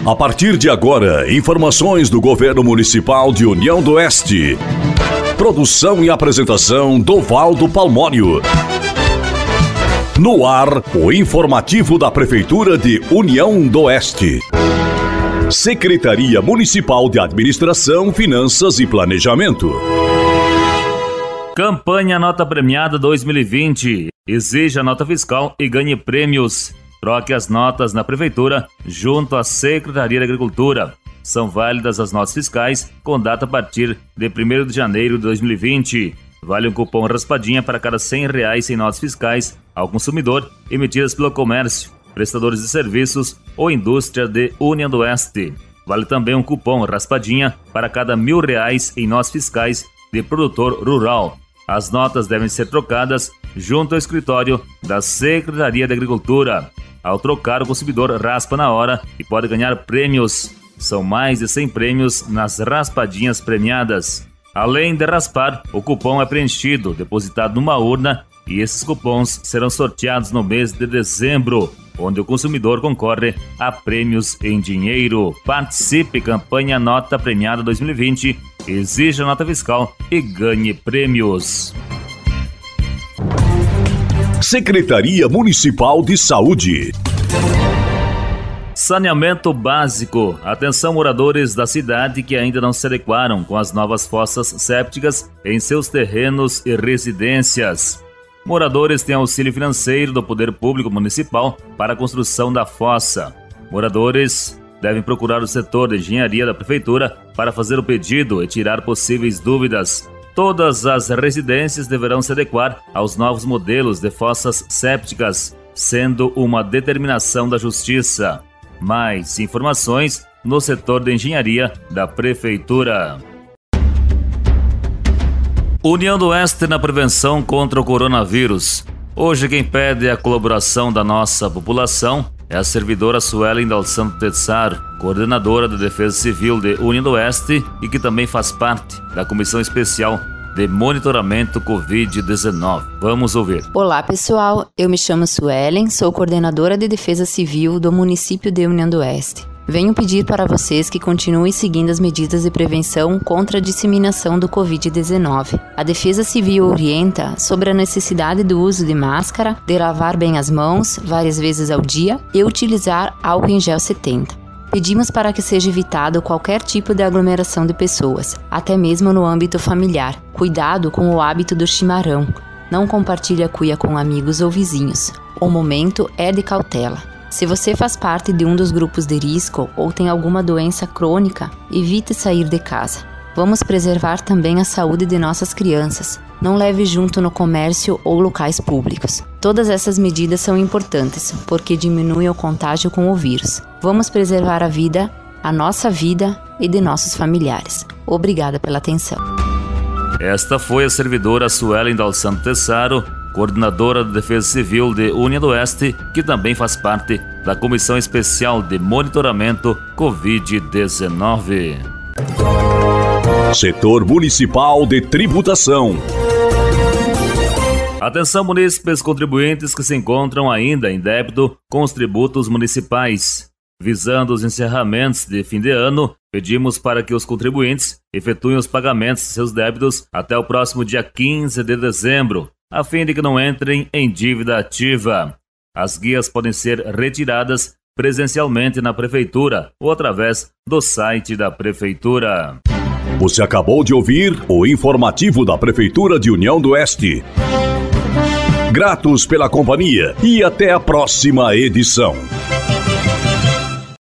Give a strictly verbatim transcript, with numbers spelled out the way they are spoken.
A partir de agora, informações do Governo Municipal de União do Oeste. Produção e apresentação Dovaldo Palmónio. No ar, o informativo da Prefeitura de União do Oeste. Secretaria Municipal de Administração, Finanças e Planejamento. Campanha Nota Premiada dois mil e vinte. Exija nota fiscal e ganhe prêmios. Troque as notas na Prefeitura junto à Secretaria de Agricultura. São válidas as notas fiscais com data a partir de primeiro de janeiro de dois mil e vinte. Vale um cupom raspadinha para cada cem reais em notas fiscais ao consumidor emitidas pelo comércio, prestadores de serviços ou indústria de União do Oeste. Vale também um cupom raspadinha para cada mil reais em notas fiscais de produtor rural. As notas devem ser trocadas junto ao escritório da Secretaria de Agricultura. Ao trocar, o consumidor raspa na hora e pode ganhar prêmios. São mais de cem prêmios nas raspadinhas premiadas. Além de raspar, o cupom é preenchido, depositado numa urna e esses cupons serão sorteados no mês de dezembro, onde o consumidor concorre a prêmios em dinheiro. Participe, campanha Nota Premiada dois mil e vinte, exija nota fiscal e ganhe prêmios. Secretaria Municipal de Saúde. Saneamento básico. Atenção, moradores da cidade que ainda não se adequaram com as novas fossas sépticas em seus terrenos e residências. Moradores têm auxílio financeiro do Poder Público Municipal para a construção da fossa. Moradores devem procurar o setor de engenharia da Prefeitura para fazer o pedido e tirar possíveis dúvidas. Todas as residências deverão se adequar aos novos modelos de fossas sépticas, sendo uma determinação da Justiça. Mais informações no setor de engenharia da Prefeitura. União do Oeste na prevenção contra o coronavírus. Hoje quem pede a colaboração da nossa população é a servidora Suelen Dal Santo Tessaro, coordenadora de Defesa Civil de União do Oeste e que também faz parte da Comissão Especial de Monitoramento covid dezenove. Vamos ouvir. Olá pessoal, eu me chamo Suelen, sou coordenadora de Defesa Civil do município de União do Oeste. Venho pedir para vocês que continuem seguindo as medidas de prevenção contra a disseminação do covid dezenove. A Defesa Civil orienta sobre a necessidade do uso de máscara, de lavar bem as mãos várias vezes ao dia e utilizar álcool em gel setenta. Pedimos para que seja evitado qualquer tipo de aglomeração de pessoas, até mesmo no âmbito familiar. Cuidado com o hábito do chimarrão. Não compartilhe a cuia com amigos ou vizinhos. O momento é de cautela. Se você faz parte de um dos grupos de risco ou tem alguma doença crônica, evite sair de casa. Vamos preservar também a saúde de nossas crianças. Não leve junto no comércio ou locais públicos. Todas essas medidas são importantes, porque diminuem o contágio com o vírus. Vamos preservar a vida, a nossa vida e de nossos familiares. Obrigada pela atenção. Esta foi a servidora Suelen Dal Santo Tessaro, coordenadora de Defesa Civil de União do Oeste, que também faz parte da Comissão Especial de Monitoramento covid dezenove. Setor Municipal de Tributação. Atenção, munícipes contribuintes que se encontram ainda em débito com os tributos municipais. Visando os encerramentos de fim de ano, pedimos para que os contribuintes efetuem os pagamentos de seus débitos até o próximo dia quinze de dezembro, a fim de que não entrem em dívida ativa. As guias podem ser retiradas presencialmente na Prefeitura ou através do site da Prefeitura. Você acabou de ouvir o informativo da Prefeitura de União do Oeste. Gratos pela companhia e até a próxima edição.